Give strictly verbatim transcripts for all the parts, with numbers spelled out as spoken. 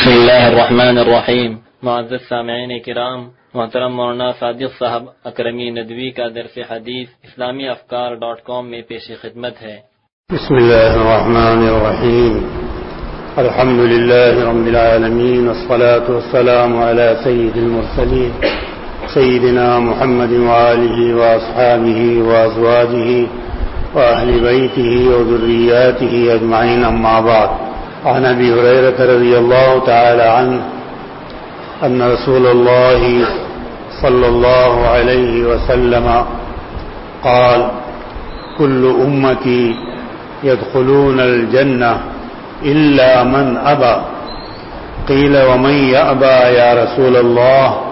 بسم اللہ الرحمن الرحیم. معزز سامعین کرام، محترم مولانا صادق صاحب اکرمی ندوی کا درس حدیث اسلامی افکار ڈاٹ کام میں پیش خدمت ہے. بسم اللہ الرحمن الرحیم. الحمد للہ رب العالمین، والصلاة والسلام علی سید المرسلین سیدنا محمد وآلہ واصحابہ وازواجہ واہل بیتہ وذریاتہ اجمعین، اما بعد. عن ابي هريرة رضي الله تعالى عنه ان رسول الله صلى الله عليه وسلم قال: كل امتي يدخلون الجنة الا من ابى. قيل: ومن يأبى يا رسول الله؟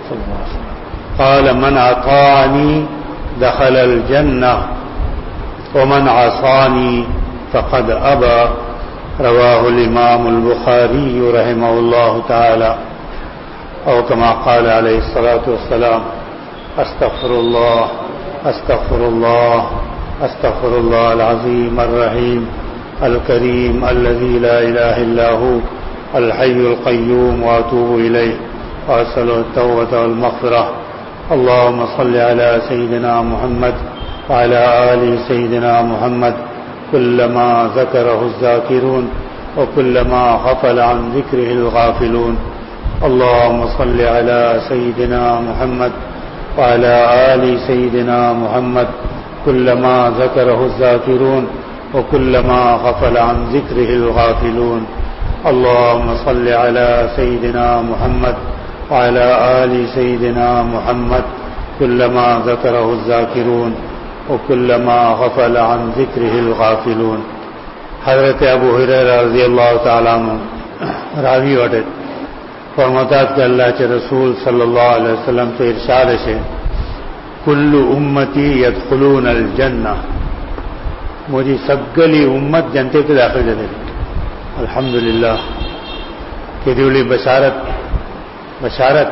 قال: من اطاعني دخل الجنة ومن عصاني فقد ابى. رواه الامام البخاری رحمہ اللہ تعالی، او کما قال علیہ الصلاۃ والسلام: استغفر اللہ استغفر اللہ استغفر اللہ العظیم الرحیم الکریم الذی لا الہ الا هو الحی القیوم واتوب الیہ واسأل التوبة والمغفرة. اللهم صل على سيدنا محمد وعلى آل سيدنا محمد كلما ذكره الذاكرون وكلما غفل عن ذكره الغافلون. اللهم صل على سيدنا محمد وعلى آل سيدنا محمد كلما ذكره الذاكرون وكلما غفل عن ذكره الغافلون. اللهم صل على سيدنا محمد وعلى آل سيدنا محمد كلما ذكره الذاكرون وكلما غفل عن ذكره الغافلون. حضرت ابو ہریرہ رضی اللہ تعالیٰ عنہ راوی وٹے فرماتا کہ اللہ کے رسول صلی اللہ علیہ وسلم سے ارشاد ہے: کل امتی یدخلون الجنہ. مجھے سگلی امت جنتے کے داخل جاتے. الحمدللہ کہ دیولی بشارت بشارت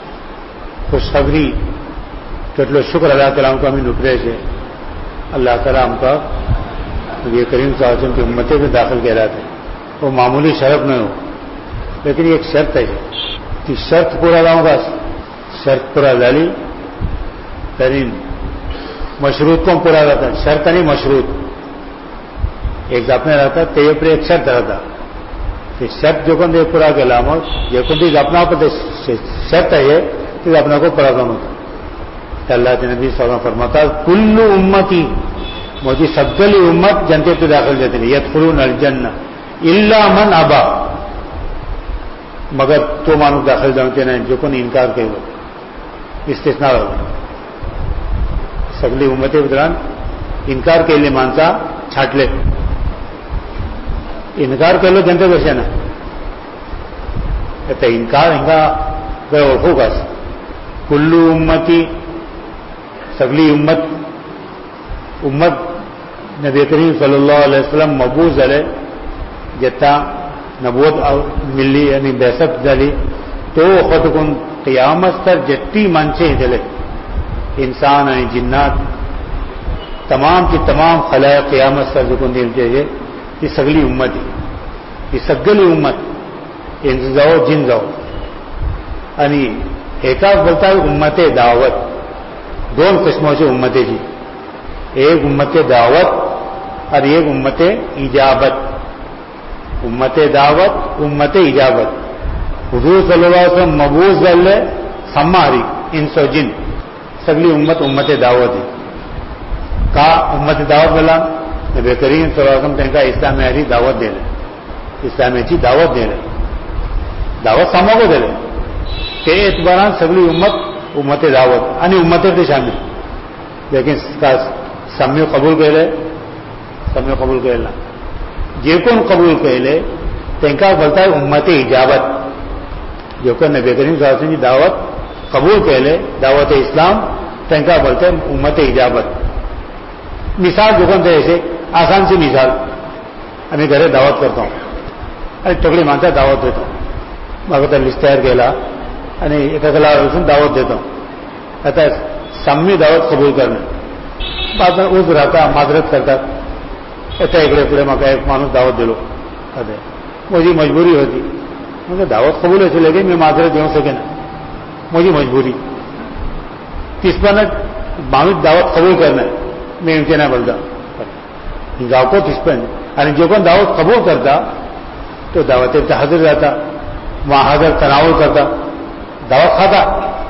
خوشخبری کتلو شکر ادا کرام کو ہمیں نکرے سے اللہ تعالیٰ ہم کا نبی کریم صلی اللہ علیہ وسلم کی امتیں میں داخل کہلاتے ہیں. وہ معمولی شرط نہ ہو، لیکن ایک شرط ہے کہ شرط پورا لاؤں گا. شرط پورا ڈالی ترین مشروط کو پورا رہتا ہے. شرط نہیں مشروط. ایک اپنے رہتا تو پر ایک شرط رہتا کہ شرط جو کن پورا کے لام جو کن اپنا پر شرط ہے یہ کہ اپنا کو پورا کرنا ہوتا. اللہ کے نبی صلی اللہ علیہ وسلم فرماتا: کل امتی، مجھے سبگلی امت جنتے تو داخل جاتے ہیں. یدخلون الجنہ الا من ابا، مگر تو مانو داخل جانتے ہیں جو کو انکار کرے وہ استثناء ہوگا. سگلی امتیں بدران انکار کے لیے مانسا چھاٹ لے. انکار کر لو جنتے ویسے نا تو انکار ہنگا گئے ہوگا. کلو امتی سگلی امت امت نبی کریم صلی اللہ علیہ وسلم مبعوث علیہ جتا نبوت ملی یعنی بعثت جلی تو خود کن قیامت تر جتی منچے جلے انسان یعنی جنات تمام کی تمام خلائق قیامت تر جو کن دل چاہیے یہ سگلی امت ہے. یہ سگلی امت انس جاؤ جن جاؤ یعنی ایک بولتا ہے امت دعوت. دو قسموں سے امتیں جی، ایک امت دعوت اور ایک امت اجابت. امت دعوت امت اجابت. حضور صلی اللہ علیہ وسلم مبعوث ذل سماری انس و جن سگلی امت امت دعوت ہے. کا امت دعوت بلا نبی کریم صلی اللہ علیہ وسلم تنکا اسلام ایسی دعوت دے رہے. اسلام ایسی دعوت دے رہے، دعوت سما کو دے رہے کہ اعتباران سگلی امت امت دعوت یعنی امتیں کے شامل. لیکن سمیع قبول کر لے سمیع قبول کر لیں جے کون قبول کر لے تنکا بولتا ہے امت اجابت. جو کہ نبی کریم صلی اللہ علیہ وسلم کی دعوت قبول کر لے دعوت اسلام تنکا بولتے ہیں امت اجابت. مثال جو کون ایسے آسان سی مثال، ہمیں گھر دعوت کرتا ہوں ارے ٹکڑی مانتا دعوت دیتا ہوں مگر لستیر گیلا یعنی ایک دعوت دیتا ہوں کہتا ہے سمی دعوت قبول کرنا. بعد میں عذر رہتا معذرت کرتا ایسا ایکڑے پورے میں ایک مانوس دعوت دے لو کہتے مجھے مجبوری ہوتی مجھے دعوت قبول ہے چلے گئی میں معذرت دوں سکے نا مجھے مجبوری کس پر نا معاملے دعوت قبول کرنا ہے میں امتنا بولتا گاؤں کو کس پر یعنی جو کون دعوت قبول کرتا تو دعوت حاضر رہتا وہاں حاضر تناول کرتا دعوت کھاتا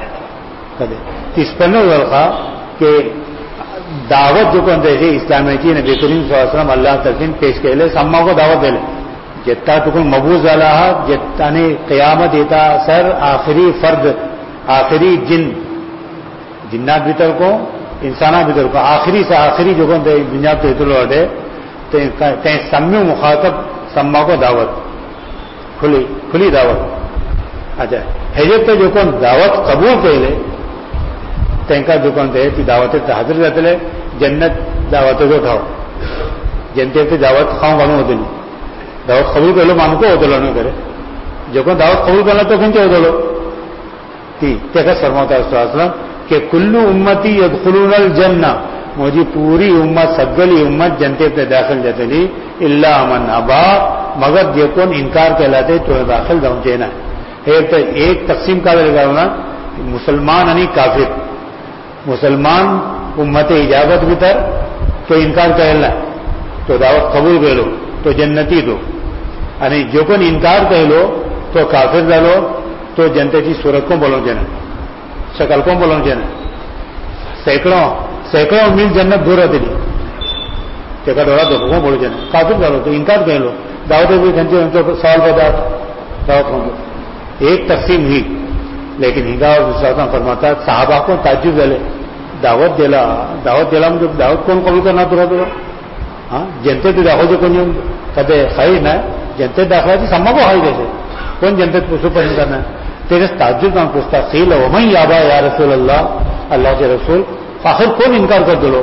اس پر نے رکھا کہ دعوت جو کون دے اسلام کی نبی کریم صلی اللہ علیہ وسلم اللہ ترسیم پیش کر لے سما کو دعوت دے لے جتنا تو کوئی مبوض والا جتنا قیامت دیتا سر آخری فرد آخری جن جنات بھیتر کو انسانات بھیتر کو آخری سے آخری جو کون دے دنیا تو لوٹے تو کہیں سمیو مخاطب سما کو دعوت کھلی کھلی دعوت اچھا حجت پہ جو کون دعوت قبول کر لے تینکا جو کون دے دعوت حاضر رہتے لے جنت دعوت کو کھاؤ جنتے پہ دعوت کھاؤں گانوں ہوتے نہیں دعوت قبول کر لو مانو کو ہوتے لو نہیں کرے جو کون دعوت قبول کرنا تو کھنچے ہوتے لو تی تیکا سرماتا ہے صلی اللہ علیہ وسلم کہ کلو امتی یدخلون الجنہ مجھے پوری امت سگلی امت جنتے پہ داخل جاتے لی اللہ من ابا مگر جو کون انکار کہلاتے تو داخل داؤں چینا ایک تو ایک تقسیم کا لگا ہونا مسلمان یعنی کافر مسلمان امت اجابت بھیتر تو انکار کہلنا تو دعوت قبول کر لو تو جنتی دو یعنی جو کون انکار کہہ لو تو کافر ڈالو تو جنتے کی صورت کو بولو جنا شکل کو بولو جنا سینکڑوں سینکڑوں میل جنت دور ہوتی نہیں ٹیکا ڈوڑا دو کو بولو جنا کافر ڈالو تو انکار کہہ لو دعوت بھی گھنٹے ان کو سوال پیدا دعوت ہوں ایک تقسیم ہوئی لیکن ہنگا اور فرماتا صحابہ کو تعجب ڈالے دعوت دیلا دعوت دیلا مجھے دعوت کون قبول کرنا تو رہا ہاں جنتے تو داخل جو کون کدے خائی نہ جنتے داخلہ جی سما کو خائی جیسے کون جنتے پوچھو پسند کرنا ہے تیرے تعجب کا پوچھتا خیل ہے وہیں یابا یا رسول اللہ اللہ کے رسول آخر کون انکار کر دو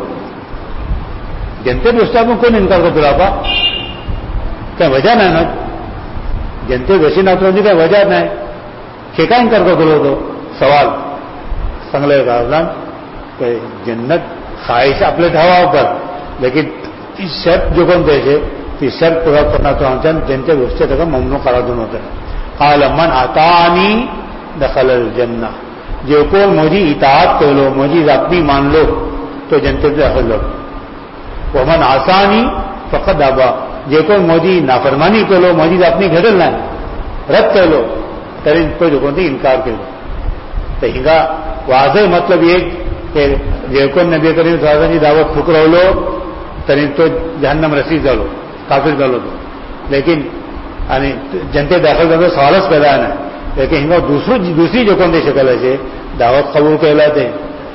جنتے پوچھتا کو کون انکار کر دو آپ کیا وجہ نہ جنتے ویسی نہ تو کیا وجہ نہ کھیکا انکار کر دو تو سوال سنگلے کا کہ جنت خواہش اپنے ڈھاوا پر لیکن اس شرط جو کون دے سے شرط پورا کرنا تو ہم چند جنتے وستے تک ممنوع قرار دون ہوتے ہیں قال من اطاعنی دخل الجنہ جو کو مجھے اطاعت کر لو مجھے اپنی مان لو تو جنتے سے داخل لو ومن عصانی فقد ابا جو کو مجھے نافرمانی کر لو مجھے اپنی گھڑل نہ رد کر لو ترین کو جو کون انکار کر لو تو ہنگا واضح مطلب یہ کہ جو کو نبی کریم صلی اللہ علیہ وسلم کی دعوت ٹھکرو لو ترین تو جہنم رسی ڈالو کافر ڈالو تو لیکن یعنی جنتے داخل کرنے سوالس پیدا ہے لیکن ہنگا دوسروں دوسری جو کون دے شکل ہے دعوت قبول کہلاتے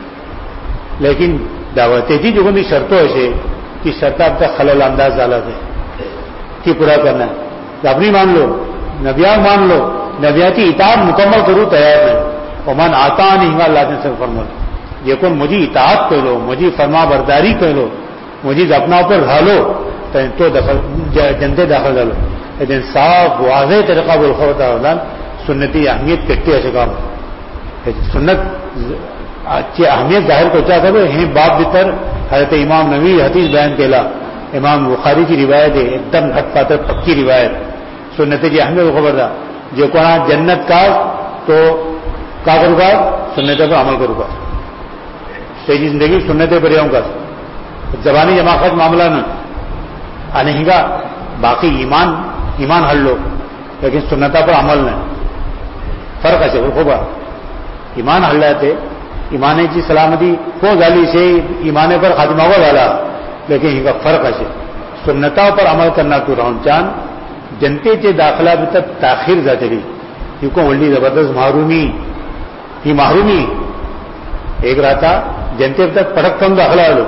لیکن دعوت جی جو کون شرطوں ایسے کہ شرط اب تک خلل انداز ڈالا تھے کہ پورا کرنا ہے اپنی مان لو نبیاں مان لو نبیاں کی اطاعت مکمل کرو تیار ہے اور من آتا نہیں ہنگا اللہ نے سے فرما یہ کون مجھے اطاعت کہہ لو مجھے فرما برداری کہہ لو مجھے اپنا اوپر ڈھالو تو دخل جنتے داخل ڈالو لیکن صاف واضح طریقہ بولتا ہوتا سنتی اہمیت کٹی ایسے کام سنت اچھی اہمیت ظاہر کرتا تھا وہ باپ بھیتر حضرت امام نوی حدیث بیان کہلا امام بخاری کی روایت ہے ایک دم گھٹ پاتر پکی روایت سنت کی اہمیت خبر تھا جو کہنا جنت کا تو کا کروں گا سنت پر عمل کروں گا صحیح زندگی سنت پر آؤں گا زبانی جماعت معاملہ نہ آنے گا باقی ایمان ایمان ہل لو لیکن سنتا پر عمل نہ فرق ہے خوبا ایمان ہل رہے تھے ایمانے کی سلامتی کو ڈالی سے ایمانے پر خاتمہ کو ڈالا لیکن ہنگا فرق ہے سنتا پر عمل کرنا تو رون چاند جنتے کے داخلہ بھی تک تاخیر جاتے رہی کیوں کو ولڈی زبردست محرومی ہی محرومی ایک رہتا جنتے تک پڑک کم داخلہ ڈالو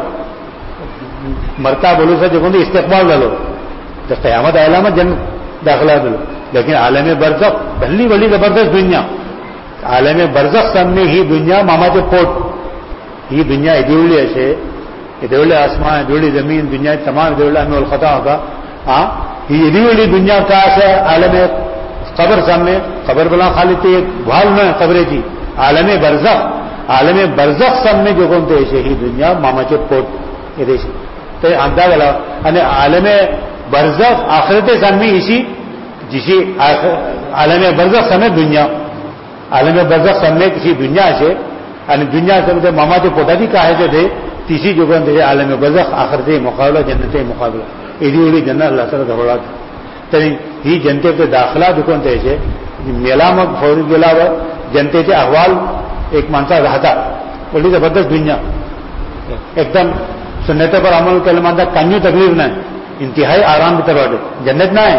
مرتا بولو سا جو استقبال ڈالو تو قیامت علامت جن داخلہ ڈالو لیکن عالم برزخ بھلی بڑی زبردست دنیا عالم برزخ سامنے ہی دنیا ماما کے پوٹ یہ دنیا ادوڑی ایسے ادوڑے آسمان ادوڑی زمین دنیا تمام ادوڑے ان الخطا ہوگا ہاں یہ ادوڑی دنیا کا ہے عالم قبر سامنے قبر بلا خالی تھی بھال میں قبریں تھی عالم برزخ عالم برزخ سامنے جو کون تھے ایسے ہی دنیا ماما کے پوٹ یہ دیش تو انداز عالم برزخ آخرت سامنے اسی جسی عالم برزخ سمیت دنیا عالم برزخ سمیت کسی دنیا سے یعنی دنیا سے ماما جو پوٹاتی کا ہے جو دے تیسری جو دے عالم برزخ آخر سے مقابلہ جنت مقابلہ ایدی ویلی جنت اللہ تعالی دھڑا تری ہی جنتے کے داخلہ دکون تے سے میلا مگ فوری گلا جنتے کے احوال ایک مانسا رہتا بڑی زبردست دنیا ایک دم سنت پر عمل کرنے مانتا کنیو تکلیف نہ انتہائی آرام کی طرف جنت نہ ہے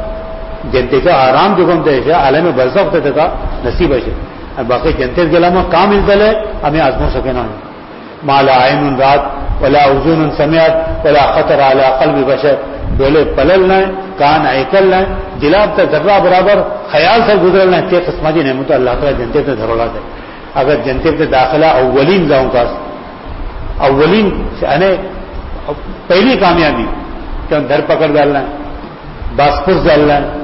جنتے کا آرام جو کم تے عالم برزخ ہوتے کا نصیب ہے باقی جنتے گلا میں کام ملتا ہے ہمیں آزما سکے نہ مالا عین رات ولا اذن سمعت ولا خطر على قلب بشر ڈولے پلل نہ کان ایکل نہ دلاب تک ذرہ برابر خیال سے گزرل نہ تے قسمتی نعمت اللہ تعالی جنتے تے دھرولا دے اگر جنتے تے داخلہ اولین جاؤں کا اولین یعنی پہلی کامیابی کہ دھر پکڑ ڈالنا ہے باسپس ڈالنا ہے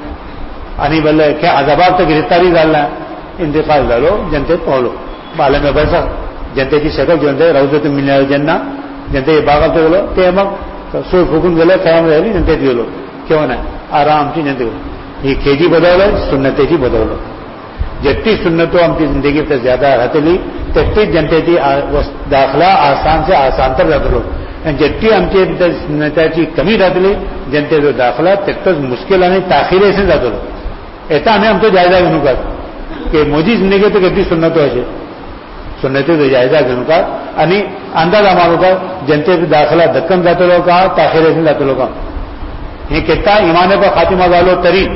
انی بلے کیا عذابات تک گرفتاری ڈالنا ہے انتقال ڈالو جنتے پہلو بالے میں برسا جنتے کی شکل جو ہے روزت من الجنہ جنتے باغ تو بولو تیمک سو فکن گلے قیام رہی جنتے دی بولو کیوں نہ آرام کی جنتے بولو یہ کھیجی بدولو سنتے جی بدولو جتنی سنتوں ہم کی زندگی سے زیادہ رہتے لی تتی جنتے تھی داخلہ آسان سے آسان تر رہتے لو جتنی ہم کی سنتا کی کمی رہتے لی جنتے جو داخلہ تک مشکل آنے تاخیر سے رہتے لو ایسا ہمیں ہم تو جائزہ گنو کر کہ موجی زندگی تو کتنی سنتوں ایسے سنتے تو جائزہ گنو کر یعنی انداز ہماروں کا جنتے سے داخلہ دکن جاتے لوگ کا تاخیر سے جاتے لوگ کا یہ کتنا ایمان پر خاتمہ والو تری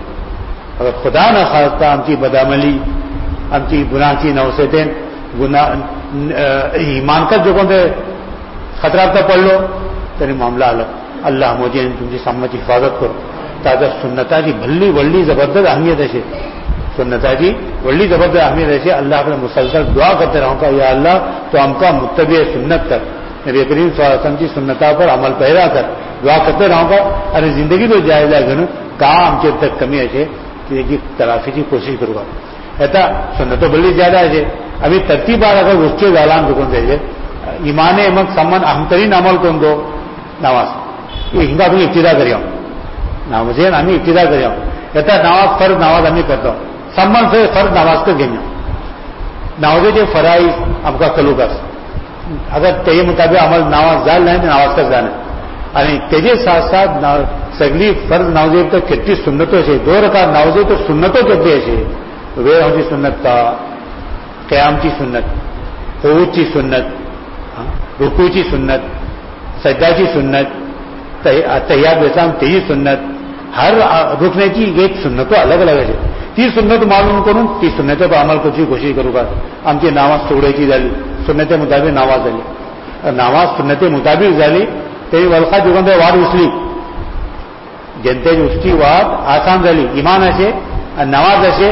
اگر خدا نہ خواستہ ہم کی بدعملی ہم کی گناہ کی نوسیتیں گناہ ایمان کا جو کون خطرات کا پڑھ لو تیری معاملہ الگ اللہ مجھے تم کی سامنے کی حفاظت کرو تاکہ سنتا جی بھلی ولی زبردست اہمیت ہے سنتا جی ولی زبردست اہمیت ہے اللہ اپنے مسلسل دعا کرتے رہوں گا یا اللہ تو ہم کا متبع سنت کر نبی کریم صلی اللہ علیہ وسلم کی سنتا پر عمل پیدا کر دعا کرتے رہوں گا ارے زندگی تو جائزہ گنو کہاں ہم کے تک کمی ہے کہ تلافی کی کوشش کروں گا ایسا سنت تو بلی زیادہ ہے ابھی ترتیب بار اگر اس کے اعلان دکھن دے ایمان احمد سمن اہم ترین عمل کون دو نماز یہ ہنگا بھی ابتدا کریا ہوں نماز ہمیں ابتدا کریا ہوں ایسا نماز فرض نماز ہمیں کرتا ہوں سمن سے فرض نماز کر گئی نماز کے فرائض ہم کا کلو کر اگر تے مطابق عمل نماز جال رہے تو نماز کا جانا یعنی تیجے ساتھ ساتھ سگلی فرض نوزیب تو کتنی سنتوں سے دو رکعت نوزے تو سنتوں کتنی ایسے ویر کی سنت کا قیام کی سنت قعود کی سنت رکوع کی سنت سجدہ کی سنت تحیات اسلام تیجی سنت ہر رکنے کی ایک سنتوں الگ الگ ہے تیس سنت معلوم کروں تیس سنتوں پر عمل کرنے کی کوشش کروں گا ہم کی نماز توڑے کی ڈالی سنت مطابق نماز ڈالی نماز سنت مطابق ڈالی تیری ولقا جو بندے وار اسلی جنتے اس کی واد آسان ڈالی ایمان ایسے نماز ایسے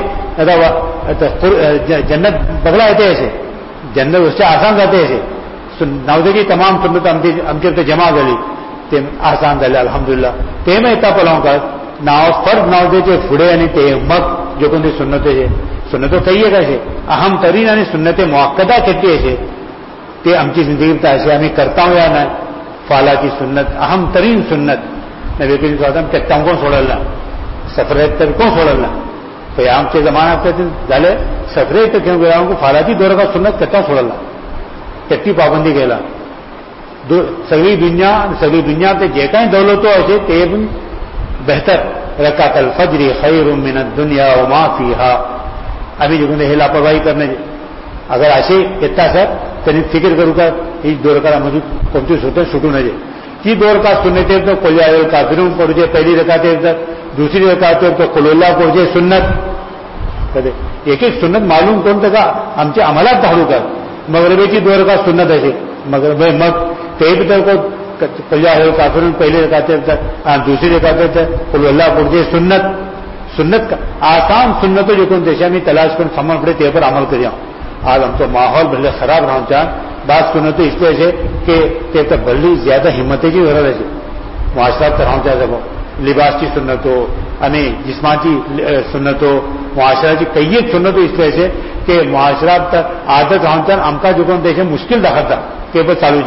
جنت بگلا رہتے ایسے جنت اس سے آسان رہتے ایسے نوزے کی تمام سنت ہم کے جمع ڈالی آسان ڈالے الحمدللہ تے میں اتنا پلاؤں کا ناؤ فرد نوزے کے فڑے یعنی تے مت جو کون سنتے ہے سنتوں کہیے کیسے اہم ترین یعنی سنت موقع کہتی ایسے تے ہم کی زندگی میں ایسے ہمیں کرتا ہوں یا نہ فالا کی سنت اہم ترین سنت نبی کریم صلی اللہ علیہ وسلم کہتا ہوں کون چھوڑنا سفر تک کون چھوڑنا قیام کے زمانہ کہتے ڈالے سفر تک کیوں گیا ہوں کو فالا کی دور کا سنت کہتا ہوں چھوڑنا کتنی پابندی کہلا سگلی دنیا سگلی دنیا تے جے کہیں دولتوں ایسے تیب بہتر رکعت الفجر خیر من الدنیا وما فیہا ابھی جو کہتے ہیں لاپرواہی کرنے اگر ایسے کہتا سر تنی فکر کروں گا اس دور کا مجھے کون سی سوتے چھوٹو نہ جائے کی دور کا سننے تیب تو قل یا الکافرون پڑھ جائے پہلی رکعت تک دوسری رکعت تو قل اللہ پڑھ جائے سنت کہتے ایک ایک سنت معلوم کون تھا ہم سے عملات دہڑو کر مغربی کی دور کا سنت ایسے مغرب مت تیب تک کو قل یا الکافرون پہلی رکعت تک دوسری رکعت تک قل اللہ پڑھ جائے سنت سنت کا آسان سنتوں جو کون دیشا میں تلاش کر سمجھ پڑے تے پر عمل کر جاؤں آج ہم تو ماحول بھلے خراب رہا چاہ بات سنو تو اس وجہ سے کہ تے تک بھلی زیادہ ہمتیں کی ضرورت ہے معاشرات رہا چاہ سکو لباس کی سنت ہو یعنی جسمانی سنت ہو معاشرہ کی کئی سنت ہو اس وجہ سے کہ معاشرات عادت رہا چاہ ہم کا جو کون دیش مشکل دکھا تھا کہ بس چالو سے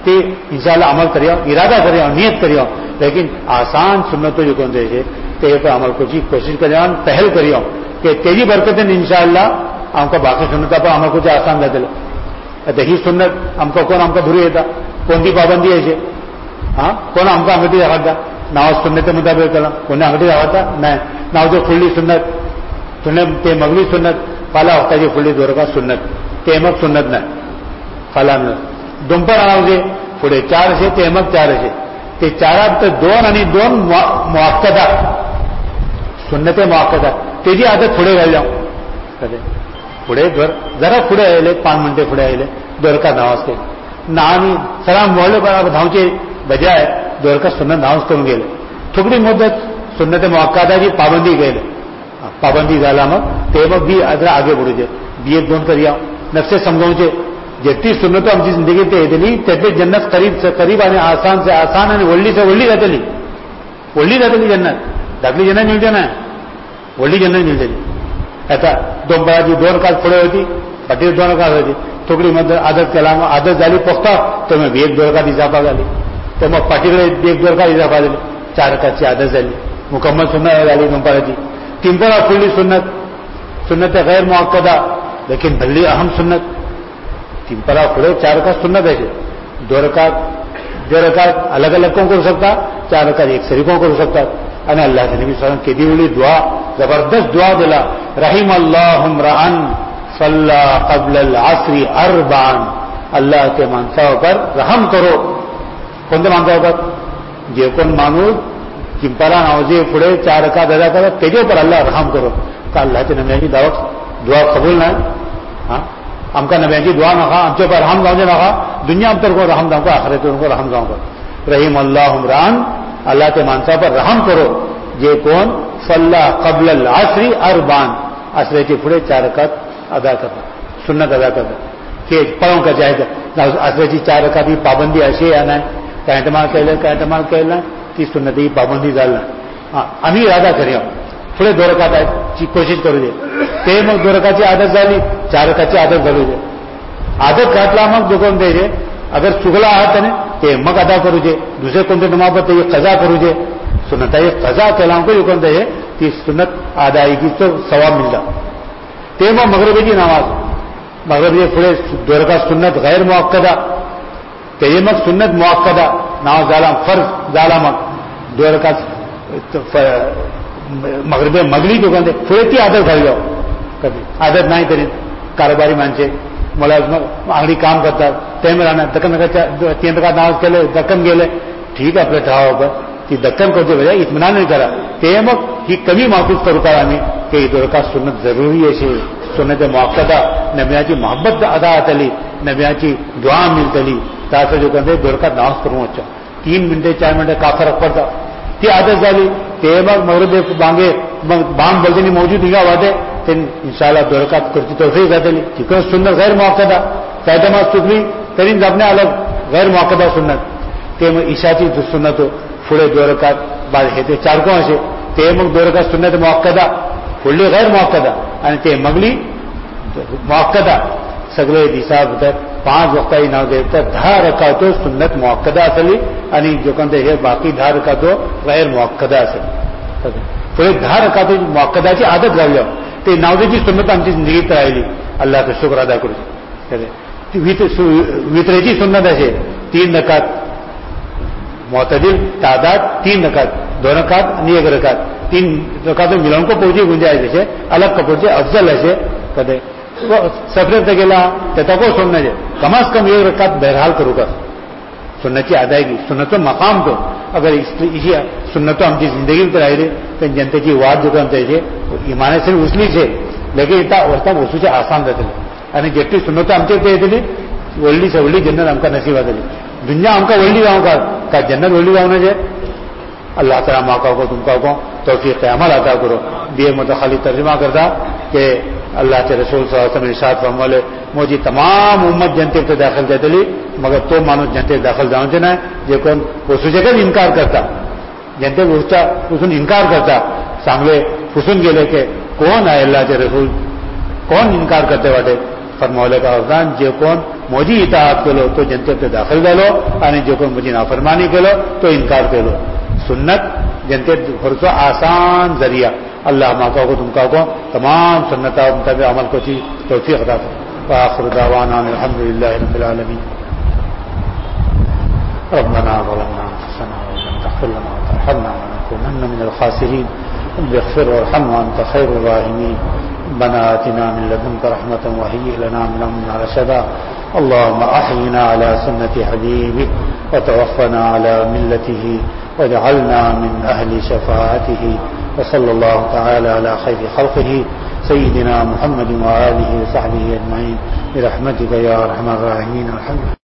તે ઇન્શાઅલ્લાહ અમલ કર્યો, ઈરાદા કર્યો, નિયત કર્યો. લેકિન આસાન સુન્નતો જો કોણ છે તે પર અમલ કરવાની કોશિશ કર્યો, પહેલ કર્યો કે તેજી બરકતે ઇન્શાઅલ્લાહ આમકો બાકી સુન્નતા પર અમલ કરવું આસાન રહેશે. દહી સુન્નત આમકો કોણ આમકો ભૂરી હતા, કોણથી પાબંદી છે? હા, કોણ આમકો અંગઠી રાખતા? નાવ સુન્નતે મુતાબિક કલા કોને અંગઠી રાખતા? નહીં. નાવ જો ખુલ્લી સુન્નત તુને તે મગલી સુન્નત ફાલા હોતા છે, ખુલ્લી દોરકા સુન્નત તે એમક સુન્નત નહીં. ફાલા ડુંપર આવજે पुढे चार છે તે એમક ચાર છે. તે ચારાत दोन आणि दोन मुअक्कदा सुन्नते मुअक्कदा तेजी आदत पुढे घालल्या कधी पुढे घर जरा पुढे आले पाच मिनिटे पुढे आले दोरका नावाज केले नानी सलाम मोहल्ले पर धावचे बजाय दोरका सुन्नत नावाज करून गेले. थोडी मुदत सुन्नते मुअक्कदाची पाबंदी गेले. पाबंदी झाला मग ते मग बी जरा आगे बढूचे बी एक दोन करूया नफसे समजावचे जेटी सुन्नतो आमची जिंदगी ते येतली तेथे जन्नत करीब से करीब आणि आसान से आसान आणि वल्ली से वल्ली जातली वल्ली जातली जन्नत दाखली जन्नत मिळते ना वल्ली जन्नत मिळते. आता दोन बाळाची दोन काळ पुढे होती पाठी दोन काळ होती थोडी मध्ये आदत केला मग आदत झाली पोखता तर मग एक दोन काळ इजाफा झाली तर मग पाठीकडे एक दोन काळ इजाफा झाली चार काळची आदत झाली मुकम्मल सुन्नत झाली दोन बाळाची तीन बाळा खुली सुन्नत सुन्नत गैर मुअक्कदा लेकिन भल्ली अहम सुन्नत तीन परा पुढे चार रकात सुन्नत आहे दो रकात दो रकात अलग अलग कोण करू शकता चार रकात एक सरी कोण करू शकतात. आणि अल्लाहचे नबी सल्लल्लाहु अलैहि वसल्लम केदी वेळी दुआ जबरदस्त दुआ दिला रहीम अल्लाहु इम्रान सल्ला قبل العصر अरबान अल्लाह के माणसावर रहम करो. कोणत्या माणसावर? जे कोण माणूस चिंपाला नावजे पुढे चार रकात अदा करत त्याच्यावर अल्लाह रहम करो. का अल्लाहच्या नबीची दावत दुआ कबूल नाही? हा आमका नब्याची दुआ नका आमच्या पर रहम जाऊचे नका दुनिया अंतर को रहम जाऊ आखिरत को रहम जाऊ रहीम अल्लाह इम्रान अल्लाह ते माणसा पर रहम करो जे कोण सल्ला قبل العصر अरबान असऱ्याचे पुढे चार रकात अदा करतात सुन्नत अदा करतात हे पळून का जायचं असऱ्याची चार रकात ही पाबंदी अशी आहे नाही काय टमाल केलं काय टमाल केलं ती सुन्नत ही पाबंदी झाली हां आम्ही इरादा करूया पुढे दो रकात ची कोशिश करू दे ते मग दो रकाची आदत झाली चार रकाची आदत झाली दे आदत घातला मग दुकान द्यायचे अगर चुकला आहात त्याने ते मग अदा करू दे दुसरे कोणते नमाज ते कजा करू दे सुन्नत आहे कजा केला को दुकान द्यायचे ती सुन्नत अदायगीचं सवाब मिळतं. ते मग मगरिबीची नमाज मगरिबी पुढे दो रकात सुन्नत गैर मुअक्कदा ते मग सुन्नत मुअक्कदा नाव झाला फर्ज झाला मग दो रकात मगरिबी मगली दुकान पुढे ती आदत घालली कधी आदत नाही तरी कारभारी माणसे मला अंगडी काम करतात ते राहणार दक्कन तीन रकात नावाज केले दक्कन गेले ठीक आहे आपलं ठरावावर ती दक्कन करते बजाय इत्मिनान नाही करा ते मग ही कमी महसूस करू का आम्ही की दो रकात सुन्नत जरुरी अशी सुन्नत मुअक्कदा नब्याची मोहब्बत अदा आतली नब्याची दुआ मिळतली त्याचं जो कंदे दो रकात नावाज करू अच्छा तीन मिनिटे चार मिनिटे का फरक पडता ती आदत झाली ते मग मगरिबी बांगे मग बांग बोलते मौजूद निघा वाटे ते इंशाअल्लाह दो रकात करती तोफीक जातली तिकडे सुन्नत गैर मुअक्कदा त्या नमाज चुकली तरी जपणे अलग गैर मुअक्कदा सुन्नत ते मग ईशाची सुन्नत पुढे दो रकात बाद हे ते चार कोण असे ते मग दो रकात सुन्नत मुअक्कदा पुढली गैर मुअक्कदा आणि ते मगली मुअक्कदा सगळे दिसा भितर पाच वक्ताची नाव देतात दहा रकातो सुन्नत मुअक्कदा असली आणि जो कोणते हे बाकी दहा रकातो गैर मुअक्कदा असली पुढे दहा रकातो मुअक्कदाची आदत घालली ते नावदेची सुन्नत आमची जिंदगीत राहिली अल्लाहचा शुक्र अदा करू ती वित्रेची सुन्नत असे तीन रकात मुअतदिल तादाद तीन रकात दोन रकात आणि एक रकात तीन रकातों मिलन को पहुंची गुंजाइश असे अलग कपूरचे अफजल असे कदे सफरेत गेला त्याचा को सुन्नत कम अज कम एक रकात बहरहाल करू का सुन्नतची अदायगी सुन्नतचं मकाम तो अगर इसी सुन्नतो आमची जिंदगी में राहिले तर जनतेची वाद जो त्याचे इमानाचे उचली છે लेकिन इथं वर्ता वसूचे आसान जातली आणि जेटी सुन्नतो आमचे ते येतली वडली सवडली जन्नत आमका नसीब जातली दुनिया आमका वडली जाऊ का का जन्नत वडली जाऊन जे अल्लाह ताला माका को तुमका को तौफीक अमल अता करो दिए मत खाली तर्जुमा करता कि अल्लाह के रसूल सल्लल्लाहु अलैहि वसल्लम इरशाद फरमाले मोजी तमाम उम्मत जनते ते दाखल जातली मगर तो माणूस जनते दाखल जाऊचे नाही जे कोण वसूचे इन्कार करता जनते गोष्ट पुसून इन्कार करता चांगले पुसून गेले की कोण आहे अल्लाहचे रसूल कोण इन्कार करते वाटे फरमावले का अफगान जे कोण مجھے اطاعت کرو تو جنت پہ داخل کرو یعنی جو کہ مجھے نافرمانی کرو تو انکار کرو سنت جنت خرص آسان ذریعہ اللہ ماں کو تم کا کو تمام سنتا مطابق عمل کو چی توفیق عطا کرو وآخر دعوانا الحمد للہ رب العالمین ربنا ظلمنا انفسنا وان تغفر لنا وترحمنا لنكونن من الخاسرين رب اغفر وارحم وانت خير الراحمين ربنا آتنا من لدنك رحمة وهيئ لنا من أمرنا رشدا اللهم أحينا على سنة حبيبك وتوفنا على ملته واجعلنا من أهل شفاعته وصلى الله تعالى على خير خلقه سيدنا محمد وآله وصحبه أجمعين برحمتك يا أرحم الراحمين الحمد